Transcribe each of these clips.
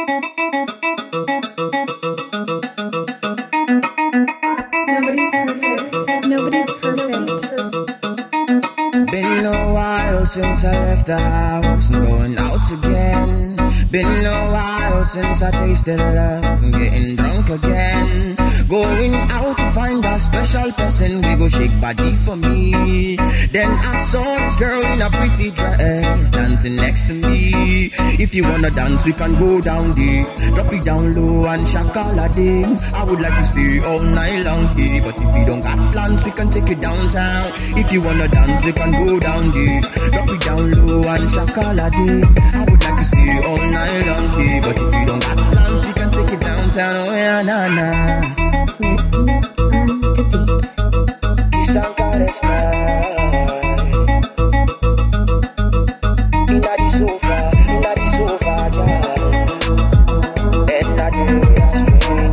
Nobody's perfect. Nobody's perfect. Been a while since I left the house and going out again. Been a while since I tasted love and getting drunk again. Going out to find a special person, we go shake body for me. Then I saw this girl in a pretty dress dancing next to me. If you wanna dance, we can go down there. Drop it down low and shakala dim. I would like to stay all night long here, but if you don't got plans, we can take it downtown. If you wanna dance, we can go down there. Drop it down low and shakala dim. I would like to stay all night long here, but if you don't got plans, we can take it downtown. Oh yeah, nah, nah. Smithy on the beats. Shankara style. Inna the sofa, girl. And I do a stranger.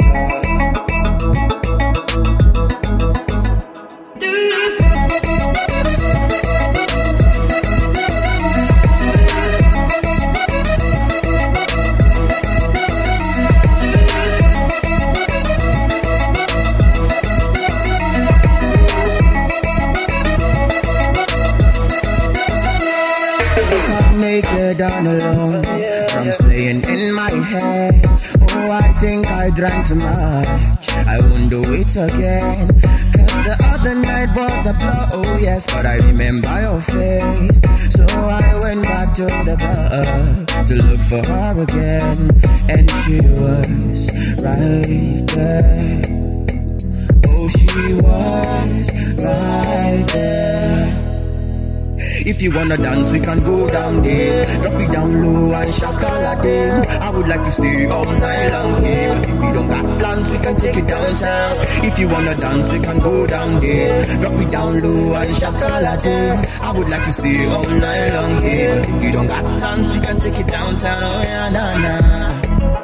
Naked and alone, drums playing in my head. Oh, I think I drank too much, I won't do it again. Cause the other night was a blow, oh yes, but I remember your face. So I went back to the club to look for her again. And she was right there. Oh, she was right there. If you wanna dance, we can go down there. Drop it down low and shakala dim. I would like to stay all night long here, but if you don't got plans, we can take it downtown. If you wanna dance, we can go down there. Drop it down low and shakala dim. I would like to stay all night long here, but if you don't got plans, we can take it downtown. Oh yeah, nah, nah.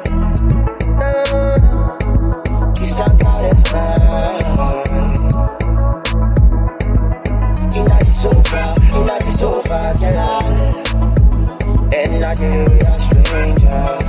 Shankara style. Inna the sofa, girl. And I give you a stranger.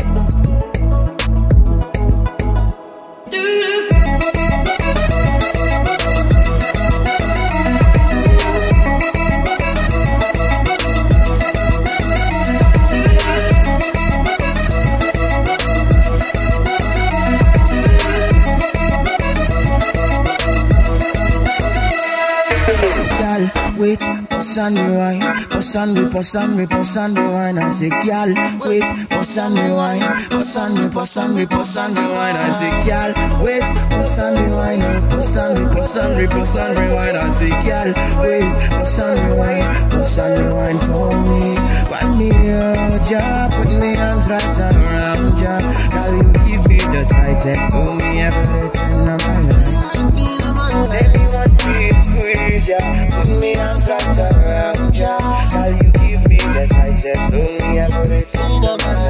Wait, pause and rewind, pause and rewind. I say, girl, wait, pause and rewind, pause and rewind. I say, girl, wait, pause and rewind, pause and rewind. I say, girl, wait, pause and rewind for me. Want me your job, put me on tracks around ya. Girl, you give me the tightest, hold me everything of my life. Baby, want me to squeeze ya, put me on tracks around ya. Girl, you give me the tightest, hold me everything of my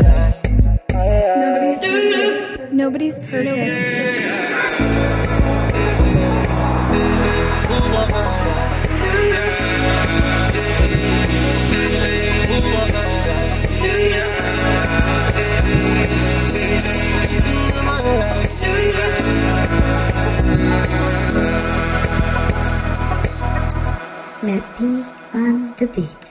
life. Nobody's perfect. Smithy on the beat.